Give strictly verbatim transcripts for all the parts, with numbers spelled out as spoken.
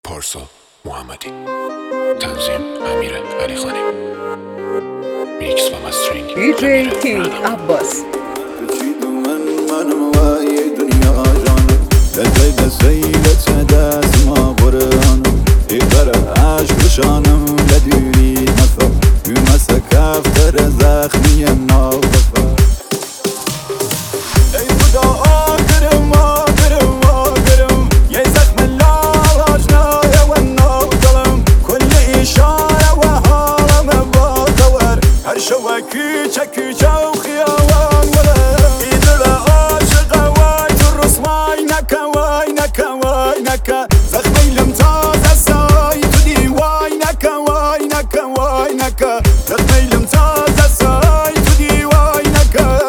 پارسا محمدی، تنظیم امیر علیخانی، میکس و مسترینگ دی جی کینگ عباس. من منم وای دنیا جانم دلای دسیلت دست ما برهانم ایقرا عشق بشانم لدوری نفر بیمسا کفتر زخمی ناغفر ای خدا آگرم آگرم آگرم یه زخم لاغاجنای و ناغدلم کل اشاره و حالم با دور هر شوه کوچه کوچه و خیابان ولم ایدل عاشق وای تو رسوای نکه وای نکه وای نکه زخمی لم تازه سای تو دی وای نکه وای نکه وای نکه زخمی لم تازه سای تو دی وای نکه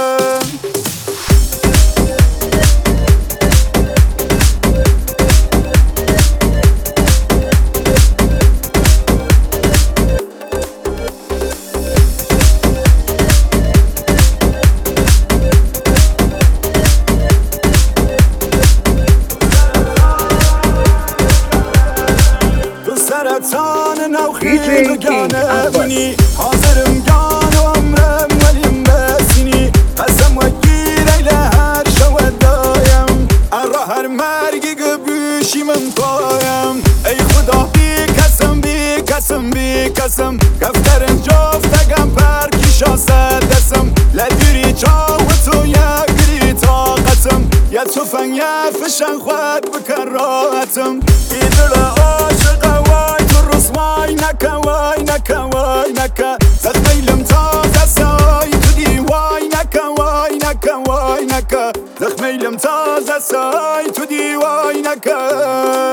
سرطان نوخی رو گانه بینی حاضرم گان و عمرم ولیم بسینی قسم و گیره لهر شود دایم ارا هر مرگی گبوشی من پایم ای خدا بی کسم بی کسم بی کسم گفترم جفتگم پر کشا سدسم لدوری چاو تو یگری طاقتم یا توفن یا فشن خود بکن راحتم ایدل عاشق وای تو رسوای نکه وای نکه وای نکه زخمی لم تازه سای تو دی وای نکه وای نکه وای نکه زخمی لم تازه سای تو دی وای نکه